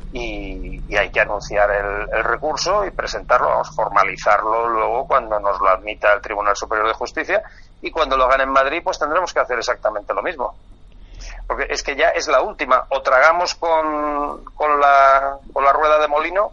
y, y hay que anunciar el, el recurso y presentarlo, vamos, formalizarlo luego cuando nos lo admita el Tribunal Superior de Justicia, y cuando lo hagan en Madrid, pues tendremos que hacer exactamente lo mismo. Porque es que ya es la última, o tragamos con, con, la, con la rueda de molino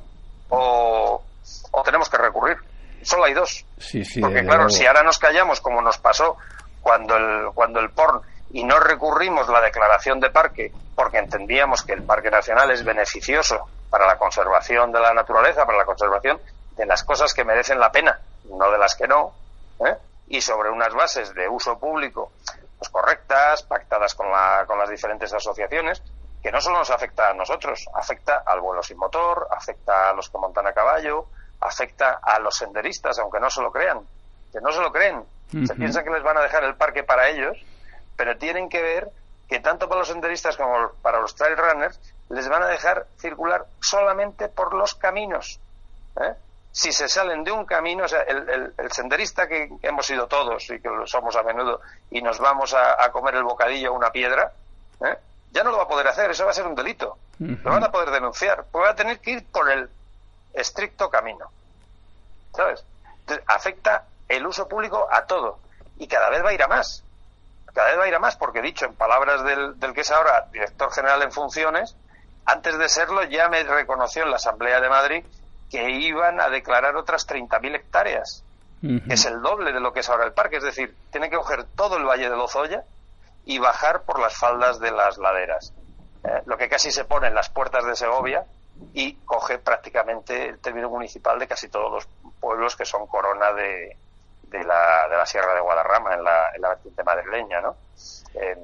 o, o tenemos que recurrir. Solo hay dos. Sí, sí, porque claro, luego, si ahora nos callamos como nos pasó cuando el, cuando el P O R N y no recurrimos la declaración de parque porque entendíamos que el Parque Nacional es beneficioso para la conservación de la naturaleza, para la conservación de las cosas que merecen la pena, no de las que no, ¿eh? Y sobre unas bases de uso público pues correctas, pactadas con, la, con las diferentes asociaciones, que no solo nos afecta a nosotros, afecta al vuelo sin motor, afecta a los que montan a caballo, afecta a los senderistas, aunque no se lo crean, que no se lo creen. Uh-huh. Se piensa que les van a dejar el parque para ellos, pero tienen que ver que tanto para los senderistas como para los trail runners les van a dejar circular solamente por los caminos, ¿eh? Si se salen de un camino, o sea, el, el, el senderista que, que hemos sido todos y que lo somos a menudo y nos vamos a, a comer el bocadillo a una piedra, ¿eh? Ya no lo va a poder hacer, eso va a ser un delito. Uh-huh. Lo van a poder denunciar, porque va a tener que ir por el estricto camino, ¿sabes? Entonces, afecta el uso público a todo y cada vez va a ir a más. Cada vez va a ir a más, porque dicho en palabras del, del que es ahora director general en funciones, antes de serlo ya me reconoció en la Asamblea de Madrid que iban a declarar otras treinta mil hectáreas, uh-huh. que es el doble de lo que es ahora el parque. Es decir, tiene que coger todo el Valle de Lozoya y bajar por las faldas de las laderas, eh, lo que casi se pone en las puertas de Segovia y coge prácticamente el término municipal de casi todos los pueblos que son corona de, de, la, de la Sierra de Guadarrama en la, en la vertiente madrileña, ¿no? Eh,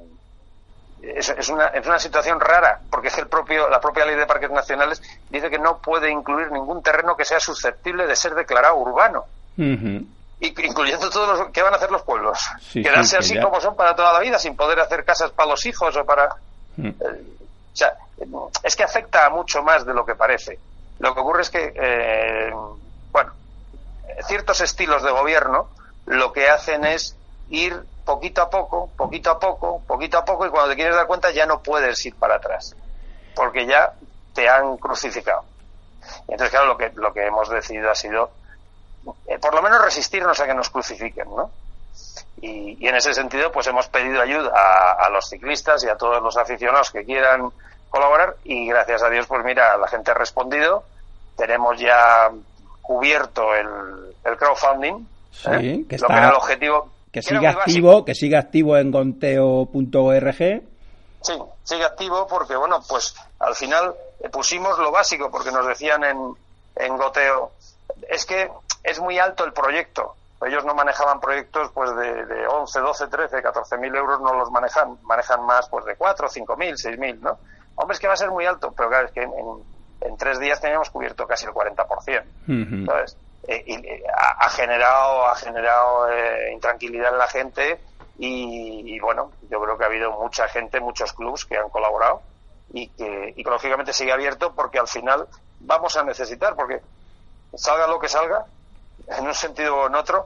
Es, es, una, es una situación rara, porque es el propio, la propia Ley de Parques Nacionales dice que no puede incluir ningún terreno que sea susceptible de ser declarado urbano. Uh-huh. Y, incluyendo todos los... ¿Qué van a hacer los pueblos? Sí, ¿Quedarse sí, así ya... como son para toda la vida, sin poder hacer casas para los hijos o para...? Uh-huh. Eh, o sea, es que afecta a mucho más de lo que parece. Lo que ocurre es que, eh, bueno, ciertos estilos de gobierno lo que hacen es ir poquito a poco, poquito a poco, poquito a poco, y cuando te quieres dar cuenta ya no puedes ir para atrás, porque ya te han crucificado. Y entonces, claro, lo que lo que hemos decidido ha sido, eh, por lo menos, resistirnos a que nos crucifiquen, ¿no? Y, y en ese sentido, pues hemos pedido ayuda a, a los ciclistas y a todos los aficionados que quieran colaborar, y gracias a Dios, pues mira, la gente ha respondido. Tenemos ya cubierto el, el crowdfunding, sí, ¿eh? que Lo está... que era el objetivo... Que sigue activo, que sigue activo en goteo punto org. Sí, sigue activo porque, bueno, pues al final pusimos lo básico, porque nos decían en, en Goteo, es que es muy alto el proyecto, Ellos no manejaban proyectos pues de, de once, doce, trece, catorce mil euros, no los manejan, manejan más pues de cuatro, cinco mil, seis mil, ¿no? Hombre, es que va a ser muy alto, pero claro, es que en, en tres días teníamos cubierto casi el cuarenta por ciento, uh-huh. ¿sabes? Eh, y, eh, ha, ha generado, ha generado eh, intranquilidad en la gente y, y bueno, yo creo que ha habido mucha gente, muchos clubs que han colaborado y que, y que lógicamente sigue abierto porque al final vamos a necesitar, porque salga lo que salga, en un sentido o en otro,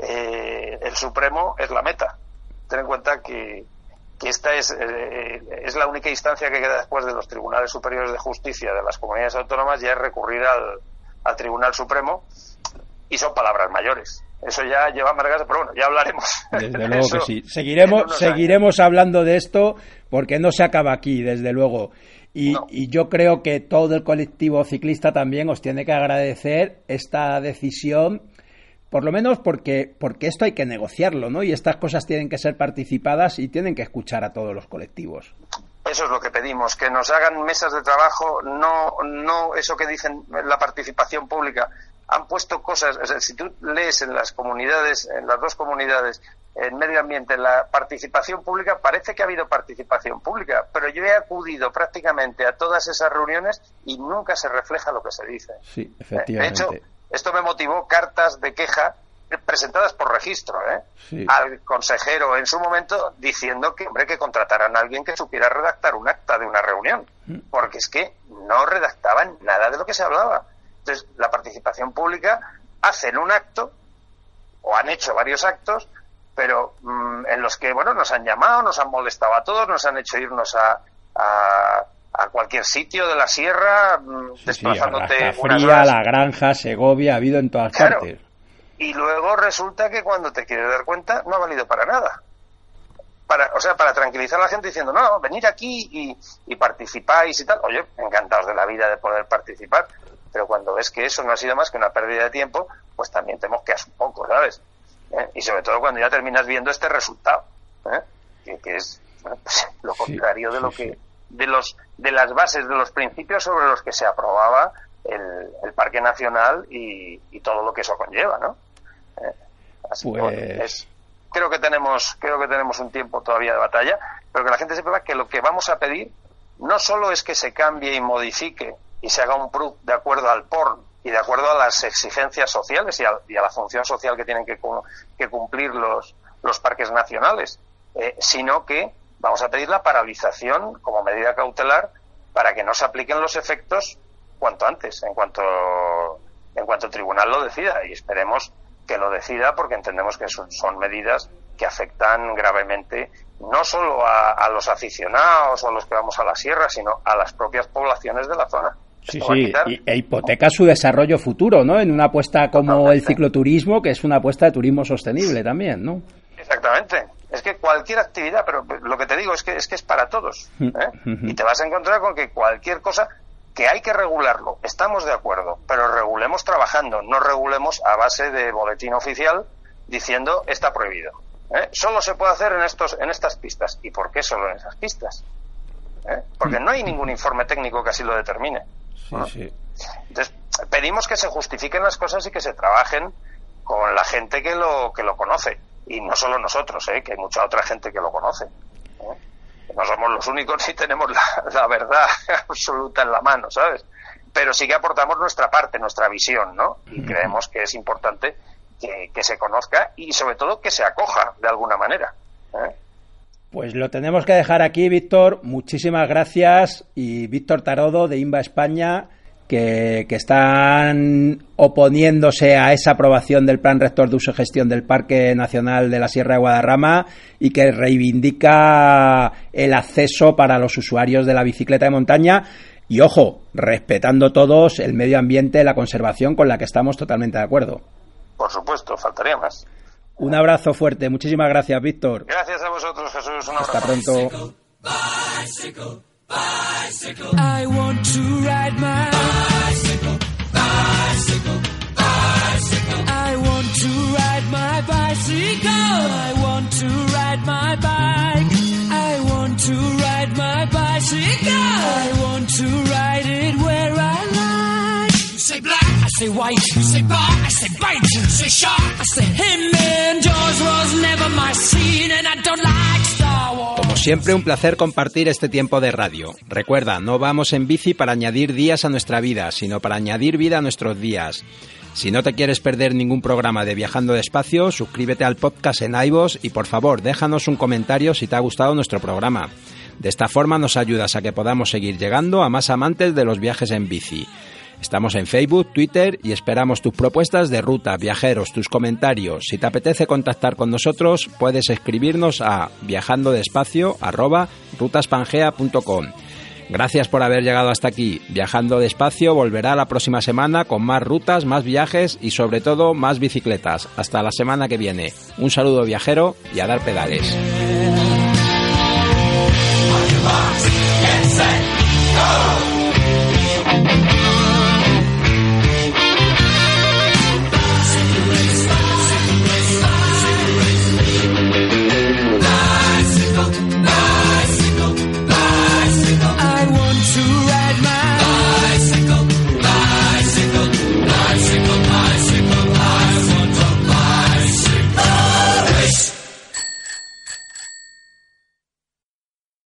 eh, el Supremo es la meta. Ten en cuenta que, que esta es, eh, es la única instancia que queda después de los tribunales superiores de justicia de las comunidades autónomas, ya es recurrir al, al Tribunal Supremo, y son palabras mayores. Eso ya lleva amargas, pero bueno, ya hablaremos. Desde luego que sí. Seguiremos, seguiremos hablando de esto porque no se acaba aquí, desde luego. Y, no. y yo creo que todo el colectivo ciclista también os tiene que agradecer esta decisión, por lo menos porque, porque esto hay que negociarlo, ¿no? Y estas cosas tienen que ser participadas y tienen que escuchar a todos los colectivos. Eso es lo que pedimos, que nos hagan mesas de trabajo, no, no eso que dicen la participación pública. Han puesto cosas, o sea, si tú lees en las comunidades, en las dos comunidades, en medio ambiente, en la participación pública, parece que ha habido participación pública, pero yo he acudido prácticamente a todas esas reuniones y nunca se refleja lo que se dice. Sí, efectivamente. De hecho, esto me motivó cartas de queja presentadas por registro, ¿eh? Sí. Al consejero en su momento diciendo que, hombre, que contrataran a alguien que supiera redactar un acta de una reunión, porque es que no redactaban nada de lo que se hablaba. Entonces, la participación pública hacen un acto, o han hecho varios actos, pero mmm, en los que, bueno, nos han llamado, nos han molestado a todos, nos han hecho irnos a, a, a cualquier sitio de la sierra, mmm, sí, desplazándote sí, a Fría, La Granja, Segovia, ha habido en todas claro, partes. Y luego resulta que cuando te quieres dar cuenta, no ha valido para nada. Para, o sea, para tranquilizar a la gente diciendo, no, venid aquí y, y participáis y tal. Oye, encantados de la vida de poder participar. Pero cuando ves que eso no ha sido más que una pérdida de tiempo, pues también te mosqueas un poco, ¿sabes? ¿Eh? Y sobre todo cuando ya terminas viendo este resultado, ¿eh? que, que es bueno, pues, lo contrario sí, de lo sí, que sí. de los de las bases, de los principios sobre los que se aprobaba el, el Parque Nacional y, y todo lo que eso conlleva, ¿no? ¿Eh? Así pues... que, bueno, es, creo que tenemos creo que tenemos un tiempo todavía de batalla, pero que la gente sepa que lo que vamos a pedir no solo es que se cambie y modifique y se haga un P R U de acuerdo al P O R N y de acuerdo a las exigencias sociales y a, y a la función social que tienen que, que cumplir los, los parques nacionales, eh, sino que vamos a pedir la paralización como medida cautelar para que no se apliquen los efectos cuanto antes, en cuanto, en cuanto el tribunal lo decida, y esperemos que lo decida porque entendemos que son, son medidas que afectan gravemente no solo a, a los aficionados o a los que vamos a la sierra, sino a las propias poblaciones de la zona. Sí, sí, y, e hipoteca su desarrollo futuro, ¿no? En una apuesta como Totalmente. El cicloturismo, que es una apuesta de turismo sostenible también, ¿no? Exactamente. Es que cualquier actividad, pero lo que te digo es que es que es para todos, ¿eh? Y te vas a encontrar con que cualquier cosa que hay que regularlo, estamos de acuerdo, pero regulemos trabajando, no regulemos a base de boletín oficial diciendo está prohibido. ¿Eh? Solo se puede hacer en estos en estas pistas. ¿Y por qué solo en esas pistas? ¿Eh? Porque no hay ningún informe técnico que así lo determine. Sí, ¿no? sí. Entonces, pedimos que se justifiquen las cosas y que se trabajen con la gente que lo que lo conoce. Y no solo nosotros, ¿eh? Que hay mucha otra gente que lo conoce. ¿eh? No somos los únicos ni tenemos la, la verdad absoluta en la mano, ¿sabes? Pero sí que aportamos nuestra parte, nuestra visión, ¿no? Y creemos que es importante Que, que se conozca y sobre todo que se acoja de alguna manera, ¿eh? Pues lo tenemos que dejar aquí, Víctor. Muchísimas gracias. Y Víctor Tarodo de INVA España, que, que están oponiéndose a esa aprobación del Plan Rector de Uso y Gestión del Parque Nacional de la Sierra de Guadarrama y que reivindica el acceso para los usuarios de la bicicleta de montaña. Y ojo, respetando todos el medio ambiente, la conservación, con la que estamos totalmente de acuerdo. Por supuesto, faltaría más. Un abrazo fuerte. Muchísimas gracias, Víctor. Gracias a vosotros, Jesús. Un abrazo. Hasta pronto. Bicycle, bicycle, I want to ride my bicycle, bicycle, bicycle. I want to ride my bicycle. I want to ride my bike. I want to ride my bicycle. I want to ride it where I like. You say black, I say white, you say bar, I say bite, you say shark, I say him, man. Jaws was never my scene and I don't like Star Wars. Como siempre, un placer compartir este tiempo de radio. Recuerda, no vamos en bici para añadir días a nuestra vida, sino para añadir vida a nuestros días. Si no te quieres perder ningún programa de Viajando Despacio, suscríbete al podcast en iVoox y por favor, déjanos un comentario si te ha gustado nuestro programa. De esta forma nos ayudas a que podamos seguir llegando a más amantes de los viajes en bici. Estamos en Facebook, Twitter y esperamos tus propuestas de ruta, viajeros, tus comentarios. Si te apetece contactar con nosotros, puedes escribirnos a viajandodespacio arroba rutaspangea punto com. Gracias por haber llegado hasta aquí. Viajando Despacio volverá la próxima semana con más rutas, más viajes y sobre todo más bicicletas. Hasta la semana que viene. Un saludo viajero y a dar pedales.